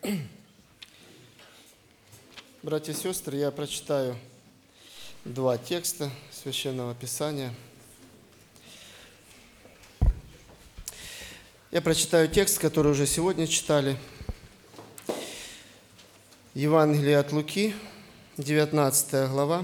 Братья и сестры, я прочитаю два текста Священного Писания. Я прочитаю текст, который уже сегодня читали. Евангелие от Луки, 19 глава.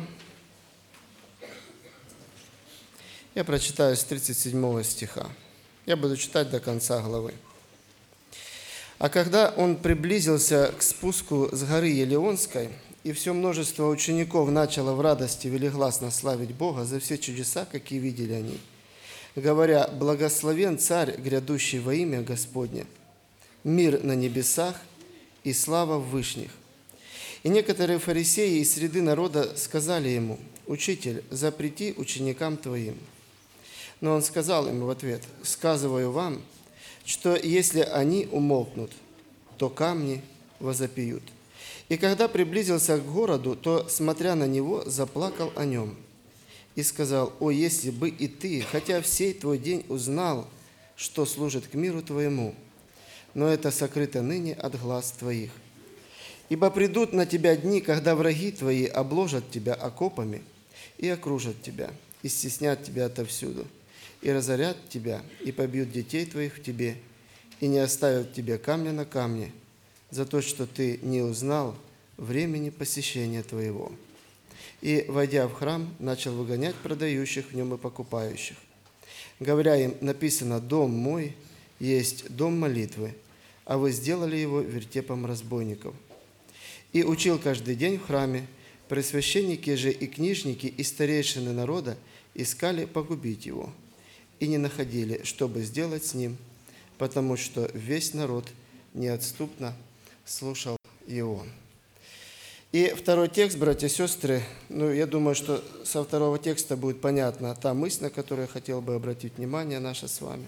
Я прочитаю с 37 стиха. Я буду читать до конца главы. «А когда он приблизился к спуску с горы Елеонской, и все множество учеников начало в радости велигласно славить Бога за все чудеса, какие видели они, говоря: благословен Царь, грядущий во имя Господне, мир на небесах и слава в вышних. И некоторые фарисеи из среды народа сказали ему: Учитель, запрети ученикам твоим. Но он сказал им в ответ: сказываю вам, что если они умолкнут, то камни возопьют. И когда приблизился к городу, то, смотря на него, заплакал о нем и сказал: о, если бы и ты, хотя всей твой день узнал, что служит к миру твоему, но это сокрыто ныне от глаз твоих. Ибо придут на тебя дни, когда враги твои обложат тебя окопами и окружат тебя, и стеснят тебя отовсюду, и разорят тебя, и побьют детей твоих в тебе, и не оставят тебе камня на камне, за то, что ты не узнал времени посещения твоего. И, войдя в храм, начал выгонять продающих в нем и покупающих, говоря им: написано: дом мой есть дом молитвы, а вы сделали его вертепом разбойников. И учил каждый день в храме. Пресвященники же и книжники и старейшины народа искали погубить его, и не находили, чтобы сделать с ним, потому что весь народ неотступно слушал его». И второй текст, братья и сестры, я думаю, что со второго текста будет понятна та мысль, на которую я хотел бы обратить внимание наше с вами.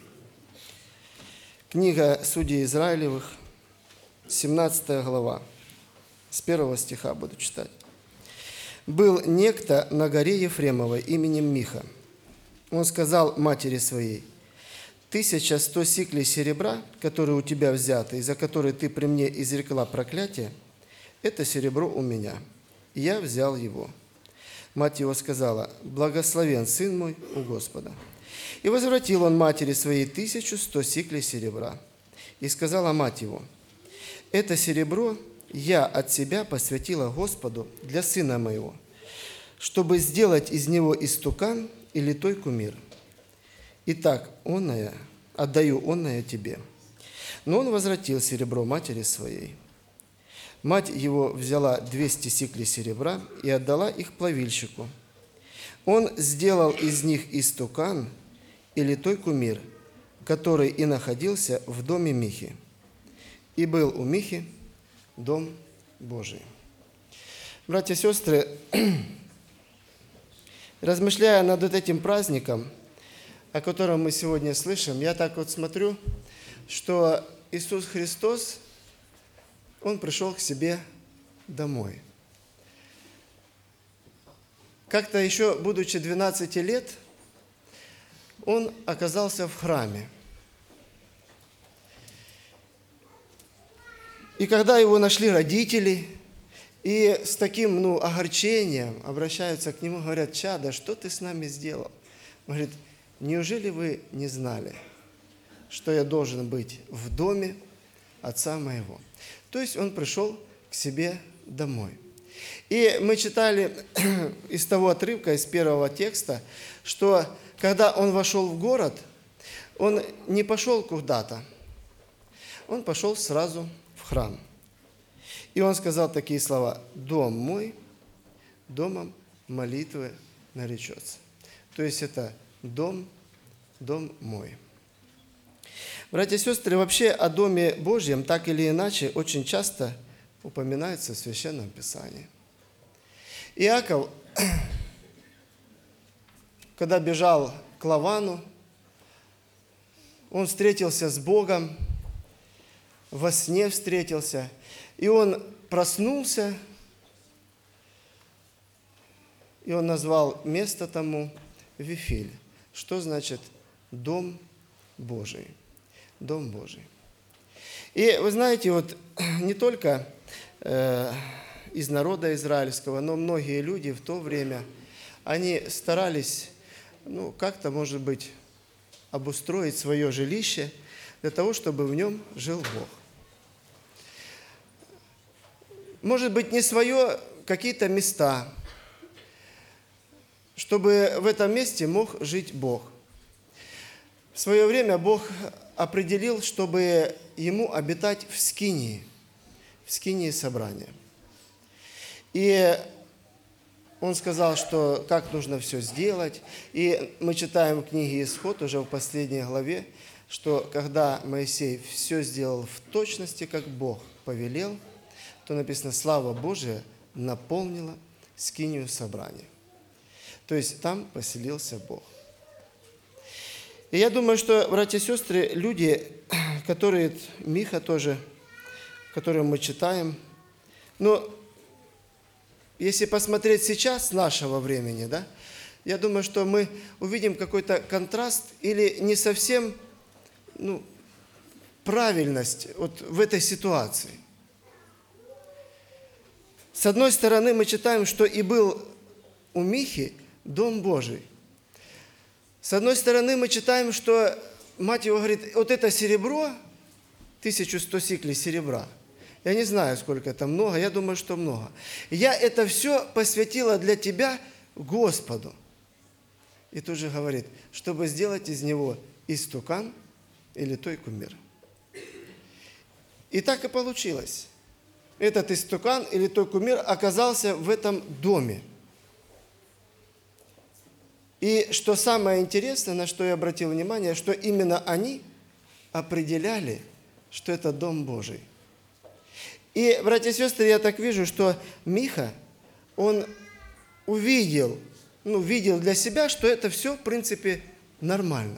Книга Судей Израилевых, 17 глава, с 1 стиха буду читать. «Был некто на горе Ефремовой именем Миха. Он сказал матери своей: 1100 сиклей серебра, которые у тебя взяты, и за которые ты при мне изрекла проклятие, это серебро у меня. И я взял его. Мать его сказала: благословен сын мой у Господа. И возвратил он матери своей 1100 сиклей серебра. И сказала мать его: это серебро я от себя посвятила Господу для сына моего, чтобы сделать из него истукан и литой кумир. Итак, отдаю онное тебе». Но он возвратил серебро матери своей. Мать его взяла 200 сиклей серебра и отдала их плавильщику. Он сделал из них истукан и литой кумир, который и находился в доме Михи. И был у Михи дом Божий. Братья и сестры, размышляя над этим праздником, о котором мы сегодня слышим, я так вот смотрю, что Иисус Христос, Он пришел к себе домой. Как-то еще, будучи 12 лет, Он оказался в храме. И когда Его нашли родители, и с таким огорчением обращаются к Нему, говорят: чадо, что ты с нами сделал? Он говорит: неужели вы не знали, что я должен быть в доме отца моего? То есть он пришел к себе домой. И мы читали из того отрывка, из первого текста, что когда он вошел в город, он не пошел куда-то, он пошел сразу в храм. И он сказал такие слова: «Дом мой домом молитвы наречется». То есть это дом мой. Братья и сестры, вообще о Доме Божьем так или иначе очень часто упоминается в Священном Писании. Иаков, когда бежал к Лавану, он встретился с Богом, во сне встретился, и он проснулся, и он назвал место тому Вифиль. Что значит «дом Божий»? Дом Божий. И вы знаете, вот не только из народа израильского, но многие люди в то время, они старались, как-то, может быть, обустроить свое жилище для того, чтобы в нем жил Бог. Может быть, не свое, какие-то места, чтобы в этом месте мог жить Бог. В свое время Бог определил, чтобы ему обитать в скинии собрания. И он сказал, что как нужно все сделать. И мы читаем в книге Исход, уже в последней главе, что когда Моисей все сделал в точности, как Бог повелел, то написано, слава Божия наполнила скинию собрания. То есть там поселился Бог. И я думаю, что, братья и сестры, люди, которые, Миха тоже, которого мы читаем, но если посмотреть сейчас нашего времени, да, я думаю, что мы увидим какой-то контраст или не совсем правильность вот в этой ситуации. С одной стороны, мы читаем, что и был у Михи Дом Божий. С одной стороны, мы читаем, что мать его говорит, вот это серебро, 1100 сиклей серебра, я не знаю, сколько это много, я думаю, что много. Я это все посвятила для тебя Господу. И тут же говорит, чтобы сделать из него истукан или той кумир. И так и получилось. Этот истукан или той кумир оказался в этом доме. И что самое интересное, на что я обратил внимание, что именно они определяли, что это Дом Божий. И, братья и сестры, я так вижу, что Миха, он видел для себя, что это все, в принципе, нормально.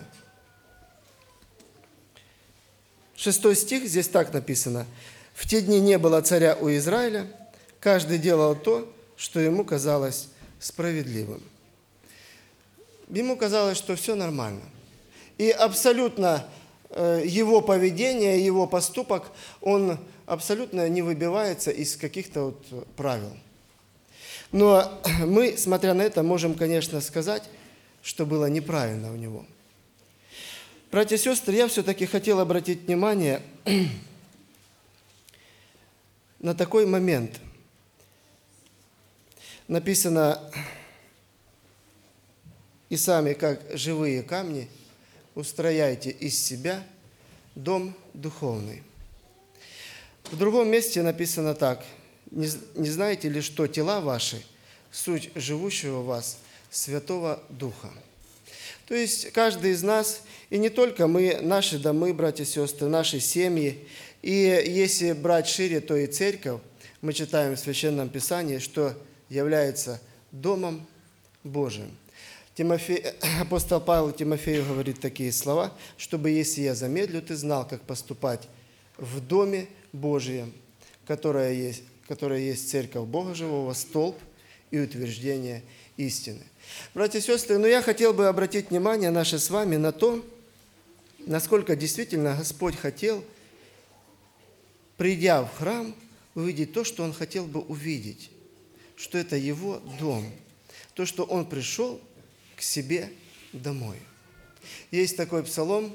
6 стих, здесь так написано. «В те дни не было царя у Израиля, каждый делал то, что ему казалось справедливым». Ему казалось, что все нормально. И абсолютно его поведение, его поступок, он абсолютно не выбивается из каких-то правил. Но мы, смотря на это, можем, конечно, сказать, что было неправильно у него. Братья и сестры, я все-таки хотел обратить внимание на такой момент. Написано, и сами, как живые камни, устрояйте из себя дом духовный. В другом месте написано так. Не знаете ли, что тела ваши – суть живущего в вас Святого Духа? То есть каждый из нас, и не только мы, наши домы, братья и сестры, наши семьи, и если брать шире, то и церковь, мы читаем в Священном Писании, что является Домом Божиим. Апостол Павел Тимофею говорит такие слова, чтобы, если я замедлю, ты знал, как поступать в Доме Божием, которая есть церковь Бога Живого, столб и утверждение истины. Братья и сестры, я хотел бы обратить внимание наше с вами на то, насколько действительно Господь хотел, придя в храм, увидеть то, что Он хотел бы увидеть, что это Его дом, то, что Он пришел к себе домой. Есть такой псалом,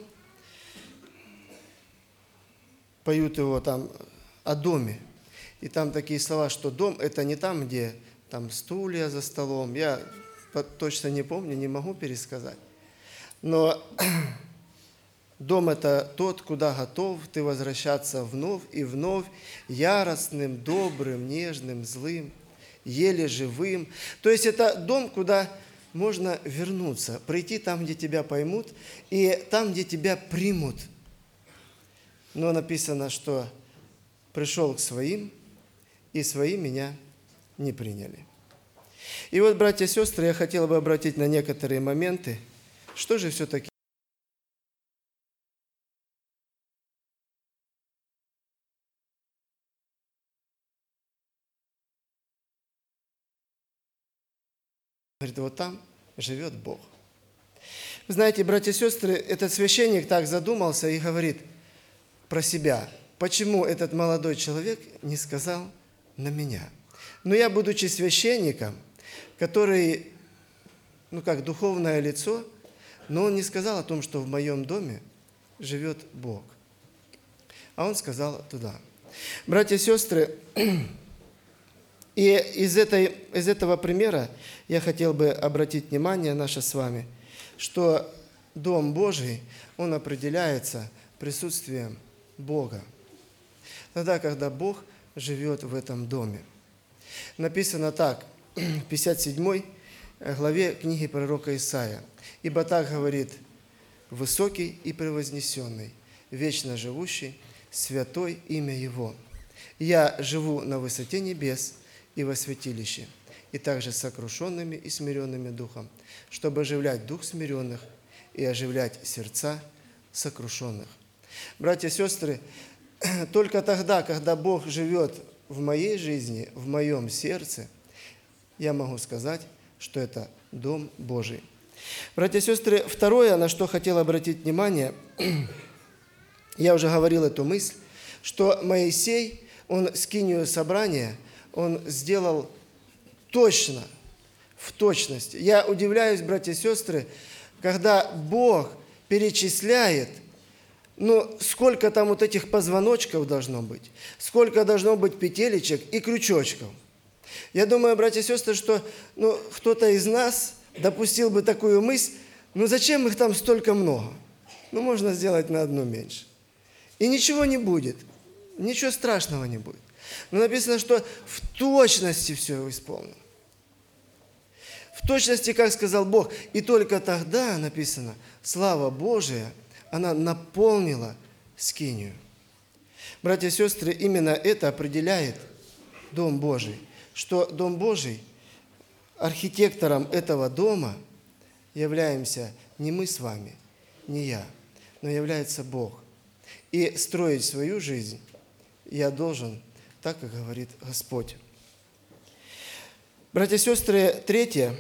поют его там о доме. И там такие слова, что дом – это не там, где там стулья за столом. Я точно не помню, не могу пересказать. Но дом – это тот, куда готов ты возвращаться вновь и вновь, яростным, добрым, нежным, злым, еле живым. То есть это дом, куда можно вернуться, прийти там, где тебя поймут, и там, где тебя примут. Но написано, что пришел к своим, и свои меня не приняли. И вот, братья и сестры, я хотел бы обратить на некоторые моменты, что же все-таки говорит, вот там живет Бог. Вы знаете, братья и сестры, этот священник так задумался и говорит про себя, почему этот молодой человек не сказал на меня. Но я, будучи священником, который, как духовное лицо, но он не сказал о том, что в моем доме живет Бог. А он сказал туда. Братья и сестры, и из этого примера я хотел бы обратить внимание наше с вами, что Дом Божий, он определяется присутствием Бога. Тогда, когда Бог живет в этом доме. Написано так, в 57 главе книги пророка Исаия. «Ибо так говорит высокий и превознесенный, вечно живущий, святой имя Его. Я живу на высоте небес и во святилище, и также с сокрушенными и смиренными духом, чтобы оживлять дух смиренных и оживлять сердца сокрушенных». Братья и сестры, только тогда, когда Бог живет в моей жизни, в моем сердце, я могу сказать, что это Дом Божий. Братья и сестры, второе, на что хотел обратить внимание, я уже говорил эту мысль, что Моисей, он скинию собрания, он сделал точно, в точности. Я удивляюсь, братья и сестры, когда Бог перечисляет, сколько там вот этих позвоночков должно быть, сколько должно быть петелечек и крючочков. Я думаю, братья и сестры, что кто-то из нас допустил бы такую мысль, зачем их там столько много? Можно сделать на одну меньше. И ничего не будет, ничего страшного не будет. Но написано, что в точности все исполнено. В точности, как сказал Бог. И только тогда, написано, слава Божия, она наполнила скинию. Братья и сестры, именно это определяет Дом Божий. Что Дом Божий, архитектором этого дома являемся не мы с вами, не я, но является Бог. И строить свою жизнь я должен так, как говорит Господь. Братья и сестры, третье,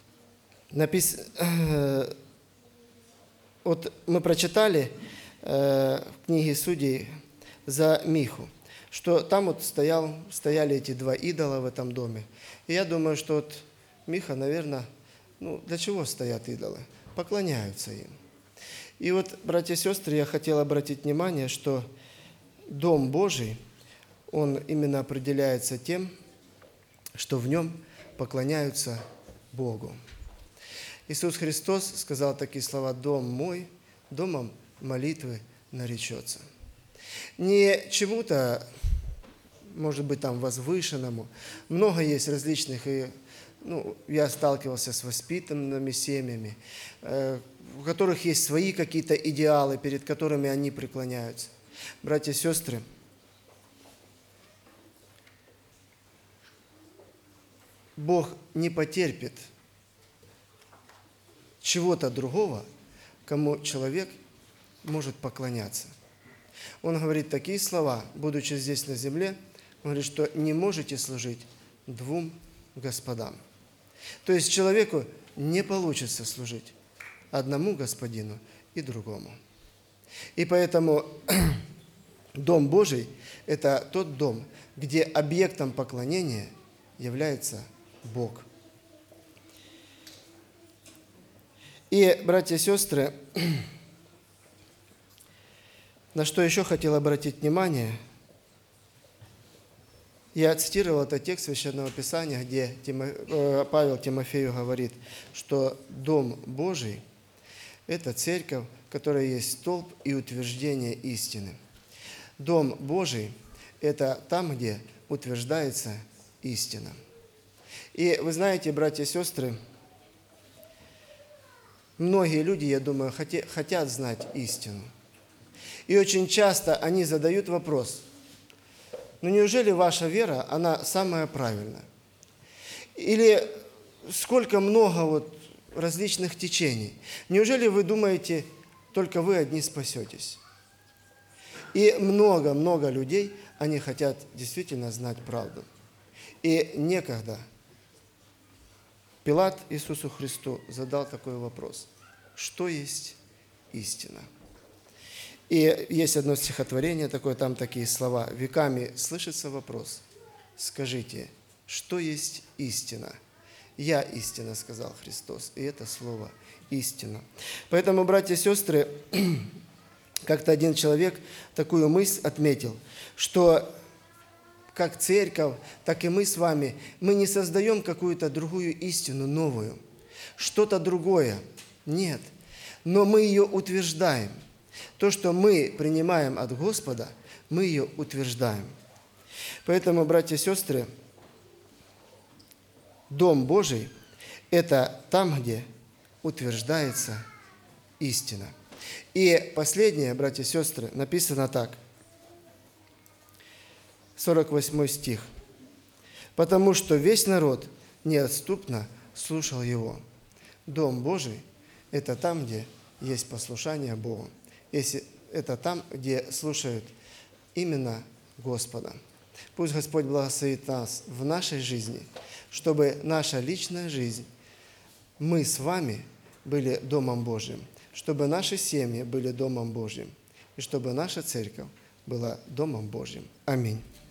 мы прочитали в книге Судей за Миху, что там стояли эти два идола в этом доме. И я думаю, что Миха, наверное, для чего стоят идолы? Поклоняются им. И братья и сестры, я хотел обратить внимание, что Дом Божий, он именно определяется тем, что в нем поклоняются Богу. Иисус Христос сказал такие слова: «Дом мой, домом молитвы наречется». Не чему-то, может быть, там возвышенному. Много есть различных, я сталкивался с воспитанными семьями, у которых есть свои какие-то идеалы, перед которыми они преклоняются. Братья и сестры, Бог не потерпит чего-то другого, кому человек может поклоняться. Он говорит такие слова, будучи здесь на земле, он говорит, что не можете служить двум господам. То есть человеку не получится служить одному господину и другому. И поэтому Дом Божий – это тот дом, где объектом поклонения является Бог. И, братья и сестры, на что еще хотел обратить внимание, я цитировал этот текст Священного Писания, где Павел Тимофею говорит, что Дом Божий – это церковь, которая есть столб и утверждение истины. Дом Божий – это там, где утверждается истина. И вы знаете, братья и сестры, многие люди, я думаю, хотят знать истину. И очень часто они задают вопрос: неужели ваша вера, она самая правильная? Или сколько много различных течений? Неужели вы думаете, только вы одни спасетесь? И много-много людей, они хотят действительно знать правду. И некогда Пилат Иисусу Христу задал такой вопрос: что есть истина? И есть одно стихотворение такое, там такие слова. «Веками слышится вопрос, скажите, что есть истина?» «Я истина», сказал Христос, и это слово «истина». Поэтому, братья и сестры, как-то один человек такую мысль отметил, что как церковь, так и мы с вами, мы не создаем какую-то другую истину новую, что-то другое. Нет, но мы ее утверждаем. То, что мы принимаем от Господа, мы ее утверждаем. Поэтому, братья и сестры, Дом Божий – это там, где утверждается истина. И последнее, братья и сестры, написано так, 48 стих. «Потому что весь народ неотступно слушал его». Дом Божий – это там, где есть послушание Богу. Это там, где слушают именно Господа. Пусть Господь благословит нас в нашей жизни, чтобы наша личная жизнь, мы с вами были Домом Божьим, чтобы наши семьи были Домом Божьим, и чтобы наша церковь была Домом Божьим. Аминь.